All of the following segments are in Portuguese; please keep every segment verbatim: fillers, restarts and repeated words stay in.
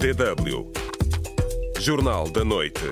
D W. Jornal da Noite.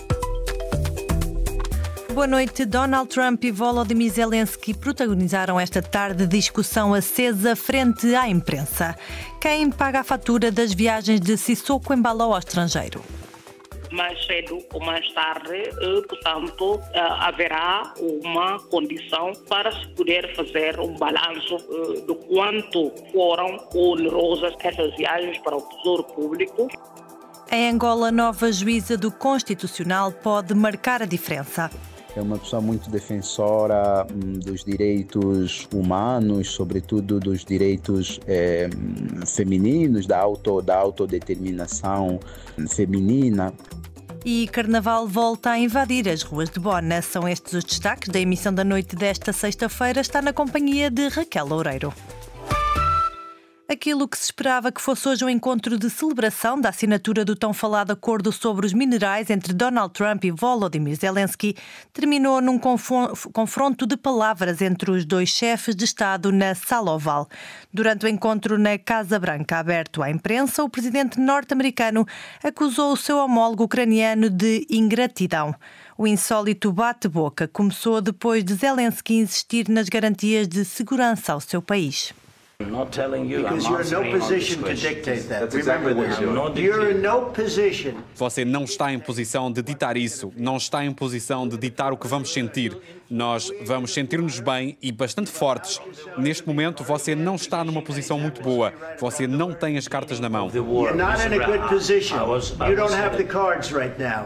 Boa noite. Donald Trump e Volodymyr Zelensky protagonizaram esta tarde discussão acesa frente à imprensa. Quem paga a fatura das viagens de Sissoko Embalo ao estrangeiro? Mais cedo ou mais tarde, portanto, haverá uma condição para se poder fazer um balanço de quanto foram onerosas essas viagens para o Tesouro Público. Em Angola, nova juíza do Constitucional pode marcar a diferença. É uma pessoa muito defensora hum, dos direitos humanos, sobretudo dos direitos eh, femininos, da, auto, da autodeterminação feminina. E Carnaval volta a invadir as ruas de Bona. São estes os destaques da emissão da noite desta sexta-feira. Está na companhia de Raquel Loureiro. Aquilo que se esperava que fosse hoje um encontro de celebração da assinatura do tão falado acordo sobre os minerais entre Donald Trump e Volodymyr Zelensky terminou num confronto de palavras entre os dois chefes de Estado na Sala Oval. Durante o encontro na Casa Branca aberto à imprensa, o presidente norte-americano acusou o seu homólogo ucraniano de ingratidão. O insólito bate-boca começou depois de Zelensky insistir nas garantias de segurança ao seu país. Not telling you, because you're in no position to dictate that. Remember this. You're in no position. Você não está em posição de ditar isso, não está em posição de ditar o que vamos sentir. Nós vamos sentir-nos bem e bastante fortes. Neste momento, você não está numa posição muito boa. Você não tem as cartas na mão. You're not in a good position. You don't have the cards right now.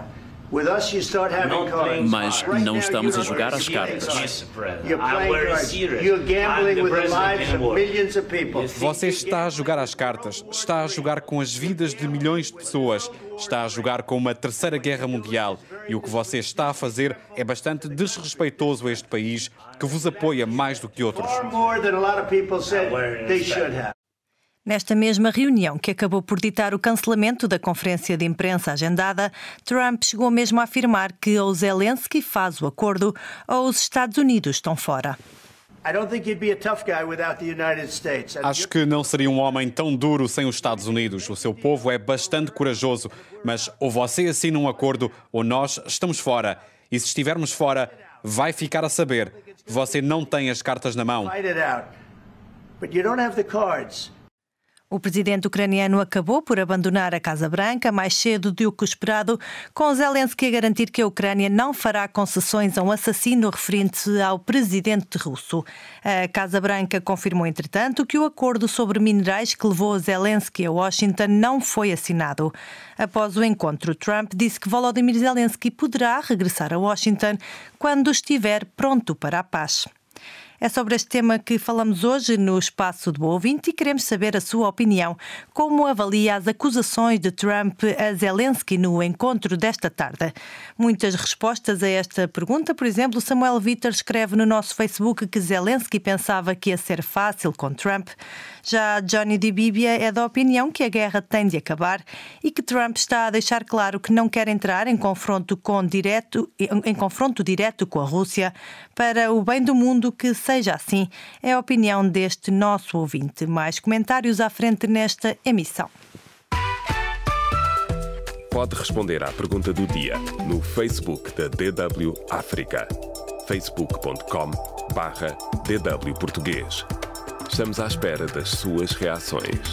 Mas não estamos a jogar as cartas. Você está a jogar as cartas, está a jogar com as vidas de milhões de pessoas, está a jogar com uma terceira guerra mundial. E o que você está a fazer é bastante desrespeitoso a este país, que vos apoia mais do que outros. Nesta mesma reunião, que acabou por ditar o cancelamento da conferência de imprensa agendada, Trump chegou mesmo a afirmar que ou Zelensky faz o acordo ou os Estados Unidos estão fora. Acho que não seria um homem tão duro sem os Estados Unidos. O seu povo é bastante corajoso, mas ou você assina um acordo ou nós estamos fora. E se estivermos fora, vai ficar a saber. Você não tem as cartas na mão. O presidente ucraniano acabou por abandonar a Casa Branca mais cedo do que o esperado, com Zelensky a garantir que a Ucrânia não fará concessões a um assassino referente ao presidente russo. A Casa Branca confirmou, entretanto, que o acordo sobre minerais que levou Zelensky a Washington não foi assinado. Após o encontro, Trump disse que Volodymyr Zelensky poderá regressar a Washington quando estiver pronto para a paz. É sobre este tema que falamos hoje no Espaço do Ouvinte e queremos saber a sua opinião. Como avalia as acusações de Trump a Zelensky no encontro desta tarde? Muitas respostas a esta pergunta. Por exemplo, Samuel Vitor escreve no nosso Facebook que Zelensky pensava que ia ser fácil com Trump. Já Johnny de Bíblia é da opinião que a guerra tem de acabar e que Trump está a deixar claro que não quer entrar em confronto, com direto, em confronto direto com a Rússia para o bem do mundo. Que seja assim, é a opinião deste nosso ouvinte. Mais comentários à frente nesta emissão. Pode responder à pergunta do dia no Facebook da D W África. facebook ponto com barra D W Português. Estamos à espera das suas reações.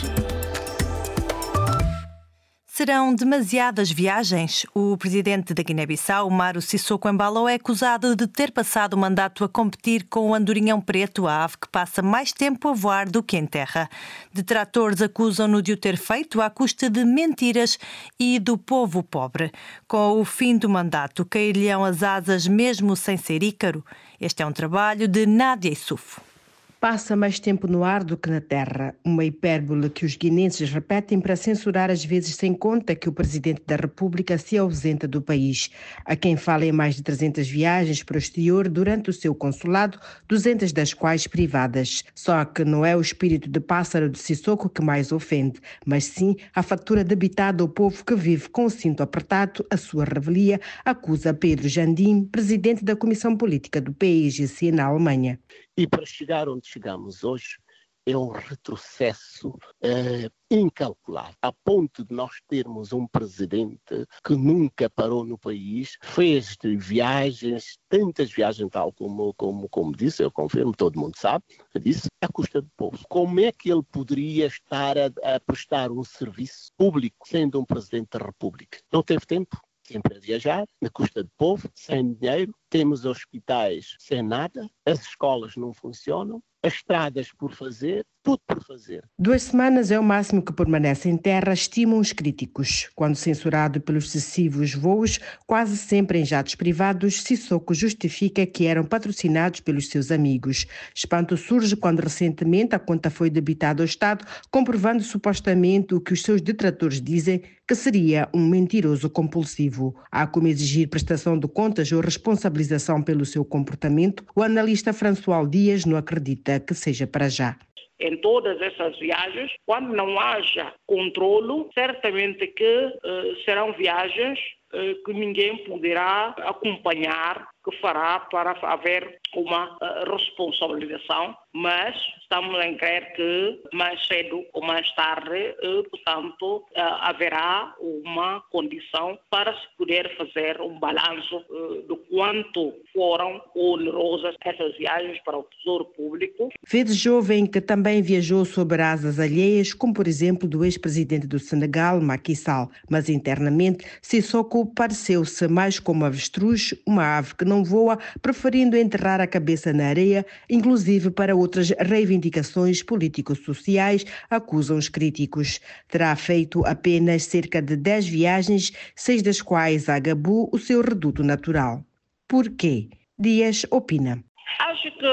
Serão demasiadas viagens? O presidente da Guiné-Bissau, Umaro Sissoko Embalo, é acusado de ter passado o mandato a competir com o andorinhão preto, a ave que passa mais tempo a voar do que em terra. Detratores acusam-no de o ter feito à custa de mentiras e do povo pobre. Com o fim do mandato, cair-lhe-ão as asas mesmo sem ser Ícaro? Este é um trabalho de Nádia Issoufo. Passa mais tempo no ar do que na terra, uma hipérbole que os guinenses repetem para censurar às vezes sem conta que o presidente da República se ausenta do país. Há quem fala em mais de trezentas viagens para o exterior durante o seu consulado, duzentas das quais privadas. Só que não é o espírito de pássaro de Sissoko que mais ofende, mas sim a fatura debitada ao povo que vive com o cinto apertado. A sua revelia, acusa Pedro Jandim, presidente da Comissão Política do P I G C na Alemanha. E para chegar onde chegamos hoje, é um retrocesso uh, incalculável, a ponto de nós termos um presidente que nunca parou no país, fez viagens, tantas viagens, tal como, como, como disse, eu confirmo, todo mundo sabe, disse, à custa do povo. Como é que ele poderia estar a, a prestar um serviço público sendo um presidente da República? Não teve tempo? Sempre a viajar, na custa do povo, sem dinheiro, temos hospitais sem nada, as escolas não funcionam, as estradas por fazer, tudo por fazer. Duas semanas é o máximo que permanece em terra, estimam os críticos. Quando censurado pelos excessivos voos, quase sempre em jatos privados, Sissoko justifica que eram patrocinados pelos seus amigos. Espanto surge quando recentemente a conta foi debitada ao Estado, comprovando supostamente o que os seus detratores dizem que seria um mentiroso compulsivo. Há como exigir prestação de contas ou responsabilização pelo seu comportamento. O analista François Dias não acredita que seja para já. Em todas essas viagens, quando não haja controlo, certamente que uh, serão viagens uh, que ninguém poderá acompanhar, que fará para haver uma uh, responsabilização, mas estamos a crer que mais cedo ou mais tarde, uh, portanto, uh, haverá uma condição para se poder fazer um balanço uh, de quanto foram onerosas essas viagens para o Tesouro Público. Vede jovem que também viajou sob asas alheias, como por exemplo do ex-presidente do Senegal, Macky Sall, mas internamente Sissoko pareceu-se mais como avestruz, uma ave que não voa, preferindo enterrar a cabeça na areia, inclusive para outras reivindicações político-sociais, acusam os críticos. Terá feito apenas cerca de dez viagens, seis das quais a Gabu, o seu reduto natural. Por quê? Dias opina. Acho que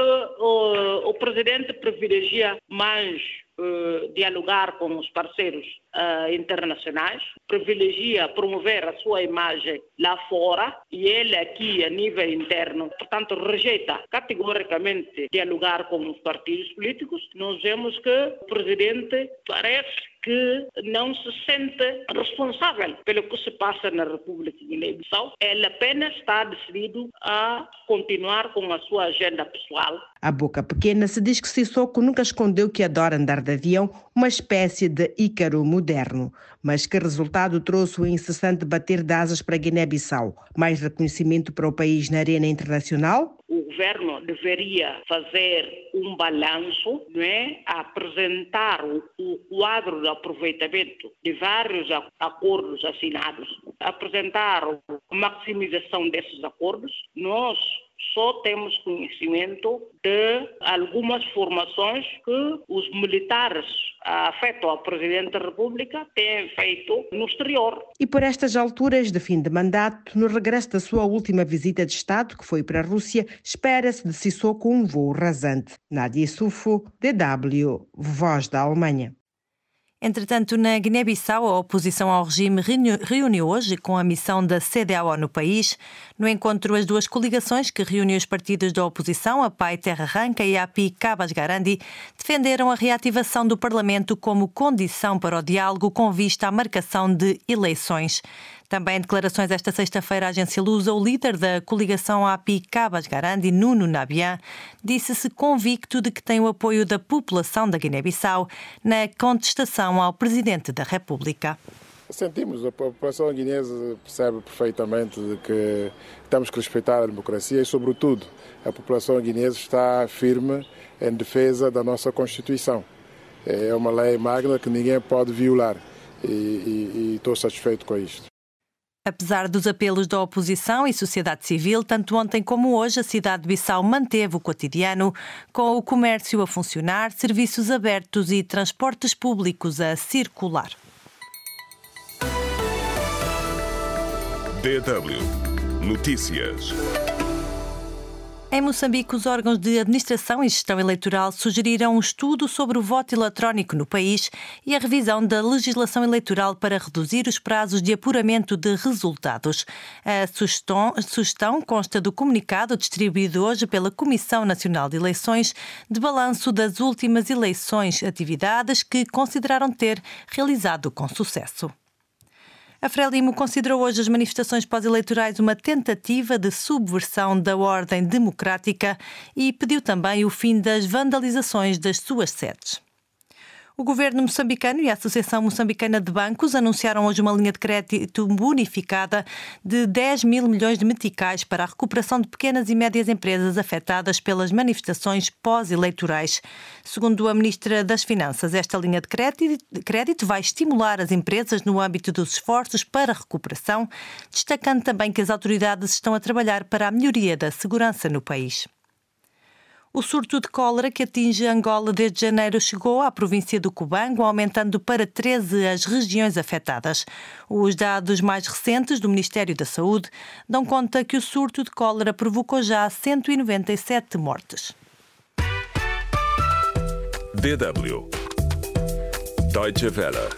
uh, o presidente privilegia mais uh, dialogar com os parceiros uh, internacionais, privilegia promover a sua imagem lá fora e ele aqui a nível interno, portanto, rejeita categoricamente dialogar com os partidos políticos. Nós vemos que o presidente parece que não se sente responsável pelo que se passa na República de Guiné-Bissau. Ele apenas está decidido a continuar com a sua agenda pessoal. A boca pequena se diz que Sissoko nunca escondeu que adora andar de avião, uma espécie de Ícaro moderno. Mas que resultado trouxe o incessante bater de asas para Guiné-Bissau? Mais reconhecimento para o país na arena internacional? O governo deveria fazer um balanço, não é? Apresentar o, o quadro de aproveitamento de vários acordos assinados, apresentar a maximização desses acordos. Nós só temos conhecimento de algumas formações que os militares afetos ao Presidente da República têm feito no exterior. E por estas alturas de fim de mandato, no regresso da sua última visita de Estado, que foi para a Rússia, espera-se de Sissoko um voo rasante. Nádia Sufo, D W, Voz da Alemanha. Entretanto, na Guiné-Bissau, a oposição ao regime reuniu hoje com a missão da C D A O no país. No encontro, as duas coligações que reúnem os partidos da oposição, a P A I Terra Arranca e a P I Cabas Garandi, defenderam a reativação do Parlamento como condição para o diálogo com vista à marcação de eleições. Também em declarações esta sexta-feira à agência Lusa, o líder da coligação A P I Cabas Garandi, Nuno Nabian, disse-se convicto de que tem o apoio da população da Guiné-Bissau na contestação ao Presidente da República. Sentimos, a população guinense percebe perfeitamente de que temos que respeitar a democracia e, sobretudo, a população guinense está firme em defesa da nossa Constituição. É uma lei magna que ninguém pode violar e, e, e estou satisfeito com isto. Apesar dos apelos da oposição e sociedade civil, tanto ontem como hoje a cidade de Bissau manteve o cotidiano, com o comércio a funcionar, serviços abertos e transportes públicos a circular. D W Notícias. Em Moçambique, os órgãos de administração e gestão eleitoral sugeriram um estudo sobre o voto eletrónico no país e a revisão da legislação eleitoral para reduzir os prazos de apuramento de resultados. A sugestão, a sugestão consta do comunicado distribuído hoje pela Comissão Nacional de Eleições de balanço das últimas eleições, atividades que consideraram ter realizado com sucesso. A Frelimo considerou hoje as manifestações pós-eleitorais uma tentativa de subversão da ordem democrática e pediu também o fim das vandalizações das suas sedes. O governo moçambicano e a Associação Moçambicana de Bancos anunciaram hoje uma linha de crédito bonificada de dez mil milhões de meticais para a recuperação de pequenas e médias empresas afetadas pelas manifestações pós-eleitorais. Segundo a Ministra das Finanças, esta linha de crédito vai estimular as empresas no âmbito dos esforços para a recuperação, destacando também que as autoridades estão a trabalhar para a melhoria da segurança no país. O surto de cólera que atinge Angola desde janeiro chegou à província do Cubango, aumentando para treze as regiões afetadas. Os dados mais recentes do Ministério da Saúde dão conta que o surto de cólera provocou já cento e noventa e sete mortes. D W Deutsche Welle.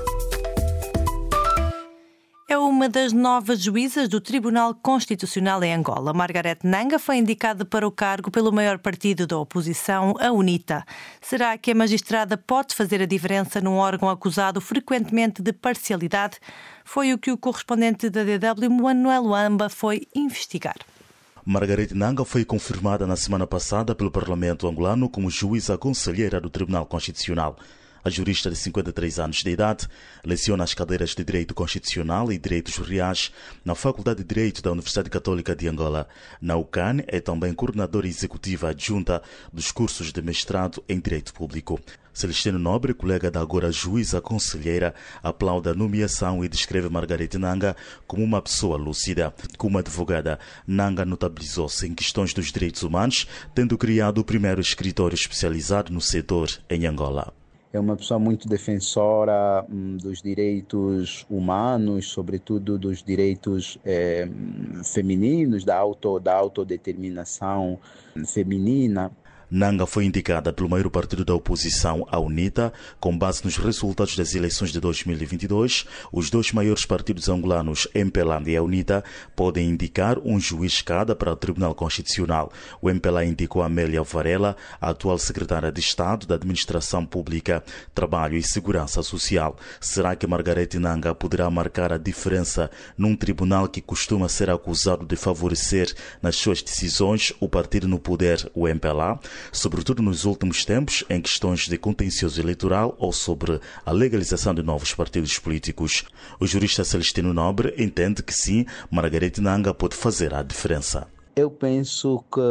É uma das novas juízas do Tribunal Constitucional em Angola. Margaret Nanga foi indicada para o cargo pelo maior partido da oposição, a UNITA. Será que a magistrada pode fazer a diferença num órgão acusado frequentemente de parcialidade? Foi o que o correspondente da D W, Manuel Luamba, foi investigar. Margaret Nanga foi confirmada na semana passada pelo Parlamento angolano como juíza conselheira do Tribunal Constitucional. A jurista de cinquenta e três anos de idade leciona as cadeiras de Direito Constitucional e Direitos Reais na Faculdade de Direito da Universidade Católica de Angola. Na U C A N é também coordenadora executiva adjunta dos cursos de mestrado em Direito Público. Celestino Nobre, colega da agora juíza conselheira, aplaude a nomeação e descreve Margaret Nanga como uma pessoa lúcida. Como advogada, Nanga notabilizou-se em questões dos direitos humanos, tendo criado o primeiro escritório especializado no setor em Angola. É uma pessoa muito defensora hum, dos direitos humanos, sobretudo dos direitos eh, femininos, da, auto, da autodeterminação feminina. Nanga foi indicada pelo maior partido da oposição, a UNITA, com base nos resultados das eleições de dois mil e vinte e dois. Os dois maiores partidos angolanos, M P L A e a UNITA, podem indicar um juiz cada para o Tribunal Constitucional. O M P L A indicou Amélia Varela, a atual secretária de Estado da Administração Pública, Trabalho e Segurança Social. Será que Margaret Nanga poderá marcar a diferença num tribunal que costuma ser acusado de favorecer nas suas decisões o partido no poder, o M P L A? Sobretudo nos últimos tempos, em questões de contencioso eleitoral ou sobre a legalização de novos partidos políticos. O jurista Celestino Nobre entende que sim, Margaret Nanga pode fazer a diferença. Eu penso que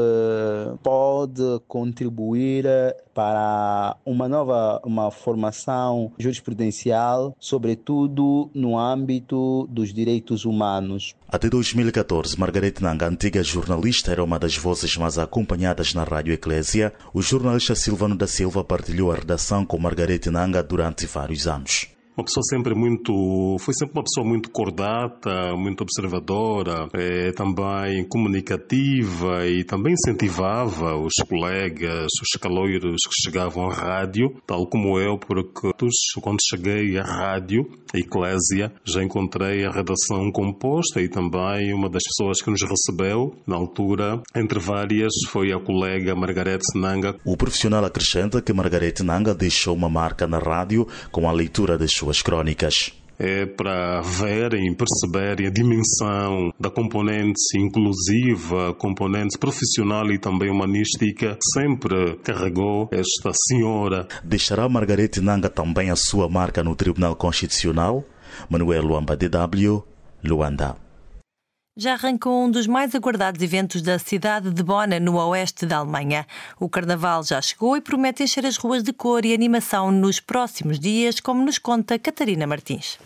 pode contribuir para uma nova uma formação jurisprudencial, sobretudo no âmbito dos direitos humanos. Até dois mil e catorze, Margaret Nanga, antiga jornalista, era uma das vozes mais acompanhadas na Rádio Eclésia. O jornalista Silvano da Silva partilhou a redação com Margaret Nanga durante vários anos. Uma pessoa sempre muito, foi sempre uma pessoa muito cordata, muito observadora, é, também comunicativa e também incentivava os colegas, os caloiros que chegavam à rádio, tal como eu, porque quando cheguei à rádio, a Eclésia, já encontrei a redação composta e também uma das pessoas que nos recebeu, na altura, entre várias, foi a colega Margaret Nanga. O profissional acrescenta que Margaret Nanga deixou uma marca na rádio com a leitura das suas as crônicas. É para verem, perceberem a dimensão da componente inclusiva, componente profissional e também humanística que sempre carregou esta senhora. Deixará Margaret Nanga também a sua marca no Tribunal Constitucional? Manuel Luamba, D W, Luanda. Já arrancou um dos mais aguardados eventos da cidade de Bona, no oeste da Alemanha. O Carnaval já chegou e promete encher as ruas de cor e animação nos próximos dias, como nos conta Catarina Martins.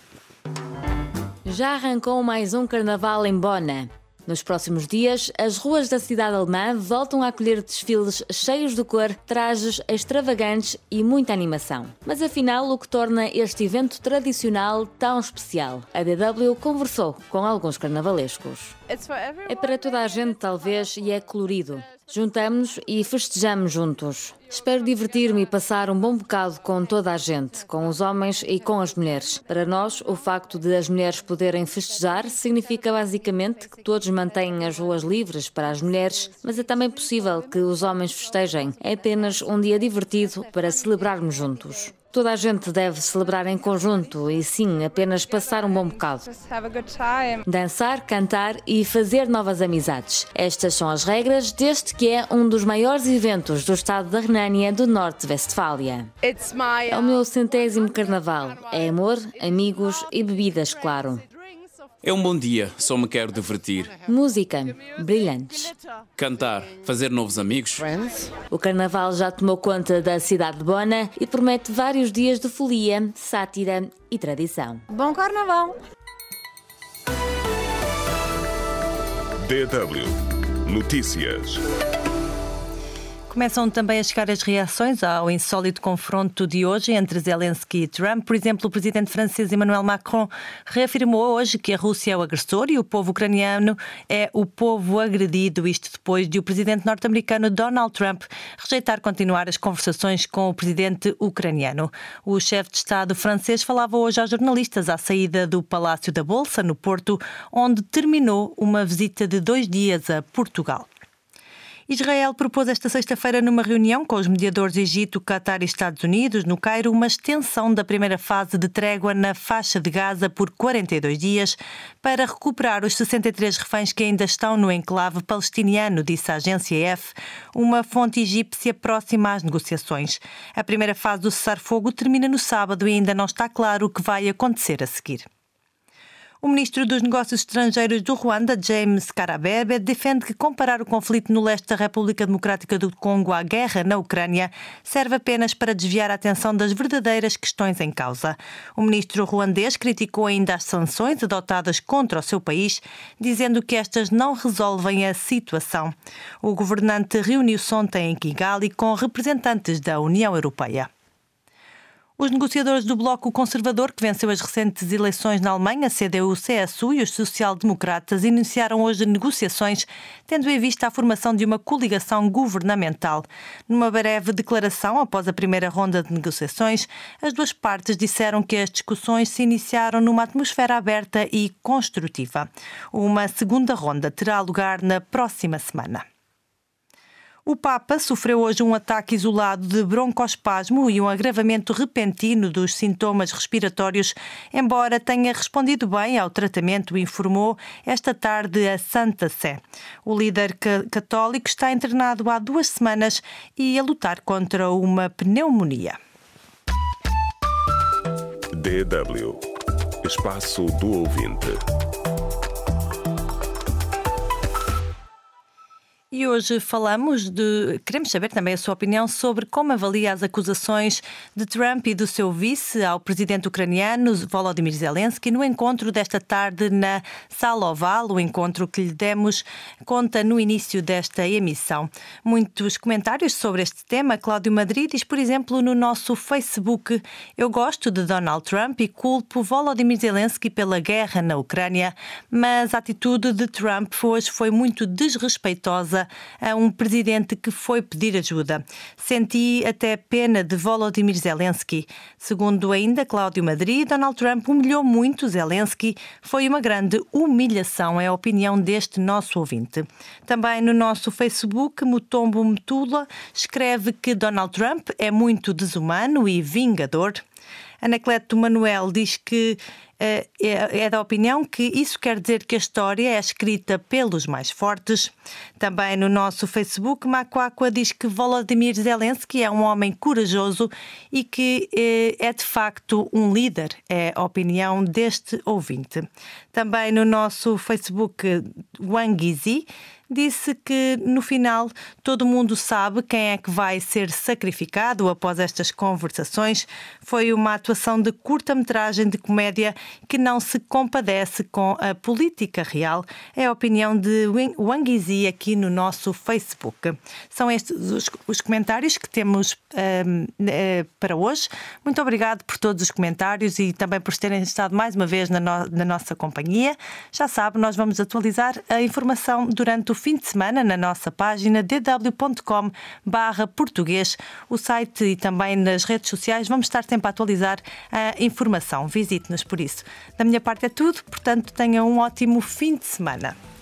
Já arrancou mais um Carnaval em Bona. Nos próximos dias, as ruas da cidade alemã voltam a acolher desfiles cheios de cor, trajes extravagantes e muita animação. Mas afinal, o que torna este evento tradicional tão especial? A D W conversou com alguns carnavalescos. É para toda a gente, talvez, e é colorido. Juntamos-nos e festejamos juntos. Espero divertir-me e passar um bom bocado com toda a gente, com os homens e com as mulheres. Para nós, o facto de as mulheres poderem festejar significa basicamente que todos mantêm as ruas livres para as mulheres, mas é também possível que os homens festejem. É apenas um dia divertido para celebrarmos juntos. Toda a gente deve celebrar em conjunto e, sim, apenas passar um bom bocado. Dançar, cantar e fazer novas amizades. Estas são as regras deste que é um dos maiores eventos do estado da Renânia do Norte-Westfália. É o meu centésimo carnaval. É amor, amigos e bebidas, claro. É um bom dia, só me quero divertir. Música, brilhantes. Cantar, fazer novos amigos. O carnaval já tomou conta da cidade de Bona e promete vários dias de folia, sátira e tradição. Bom carnaval! D W Notícias. Começam também a chegar as reações ao insólito confronto de hoje entre Zelensky e Trump. Por exemplo, o presidente francês Emmanuel Macron reafirmou hoje que a Rússia é o agressor e o povo ucraniano é o povo agredido, isto depois de o presidente norte-americano Donald Trump rejeitar continuar as conversações com o presidente ucraniano. O chefe de Estado francês falava hoje aos jornalistas à saída do Palácio da Bolsa, no Porto, onde terminou uma visita de dois dias a Portugal. Israel propôs esta sexta-feira numa reunião com os mediadores Egito, Qatar e Estados Unidos, no Cairo, uma extensão da primeira fase de trégua na faixa de Gaza por quarenta e dois dias para recuperar os sessenta e três reféns que ainda estão no enclave palestiniano, disse a agência E F, uma fonte egípcia próxima às negociações. A primeira fase do cessar-fogo termina no sábado e ainda não está claro o que vai acontecer a seguir. O ministro dos Negócios Estrangeiros do Ruanda, James Kabarebe, defende que comparar o conflito no leste da República Democrática do Congo à guerra na Ucrânia serve apenas para desviar a atenção das verdadeiras questões em causa. O ministro ruandês criticou ainda as sanções adotadas contra o seu país, dizendo que estas não resolvem a situação. O governante reuniu-se ontem em Kigali com representantes da União Europeia. Os negociadores do Bloco Conservador, que venceu as recentes eleições na Alemanha, C D U C S U e os social-democratas, iniciaram hoje negociações, tendo em vista a formação de uma coligação governamental. Numa breve declaração, após a primeira ronda de negociações, as duas partes disseram que as discussões se iniciaram numa atmosfera aberta e construtiva. Uma segunda ronda terá lugar na próxima semana. O Papa sofreu hoje um ataque isolado de broncoespasmo e um agravamento repentino dos sintomas respiratórios, embora tenha respondido bem ao tratamento, informou esta tarde a Santa Sé. O líder católico está internado há duas semanas e a lutar contra uma pneumonia. D W Espaço do Ouvinte. E hoje falamos de... Queremos saber também a sua opinião sobre como avalia as acusações de Trump e do seu vice ao presidente ucraniano Volodymyr Zelensky no encontro desta tarde na Sala Oval, o encontro que lhe demos conta no início desta emissão. Muitos comentários sobre este tema. Cláudio Madrid diz, por exemplo, no nosso Facebook: eu gosto de Donald Trump e culpo Volodymyr Zelensky pela guerra na Ucrânia, mas a atitude de Trump hoje foi muito desrespeitosa a um presidente que foi pedir ajuda. Senti até pena de Volodymyr Zelensky. Segundo ainda Cláudio Madrid, Donald Trump humilhou muito Zelensky. Foi uma grande humilhação, é a opinião deste nosso ouvinte. Também no nosso Facebook, Mutombo Mutula escreve que Donald Trump é muito desumano e vingador. Anacleto Manuel diz que uh, é, é da opinião que isso quer dizer que a história é escrita pelos mais fortes. Também no nosso Facebook, Macuacua diz que Volodymyr Zelensky é um homem corajoso e que uh, é de facto um líder. É a opinião deste ouvinte. Também no nosso Facebook, Wang Yizi disse que, no final, todo mundo sabe quem é que vai ser sacrificado após estas conversações. Foi uma atuação de curta-metragem de comédia que não se compadece com a política real. É a opinião de Wang Yizi aqui no nosso Facebook. São estes os, os comentários que temos um, uh, para hoje. Muito obrigado por todos os comentários e também por terem estado mais uma vez na, no, na nossa companhia. Já sabe, nós vamos atualizar a informação durante o fim de semana na nossa página d w ponto com barra português, o site e também nas redes sociais. Vamos estar sempre a atualizar a informação. Visite-nos por isso. Da minha parte é tudo, portanto tenha um ótimo fim de semana.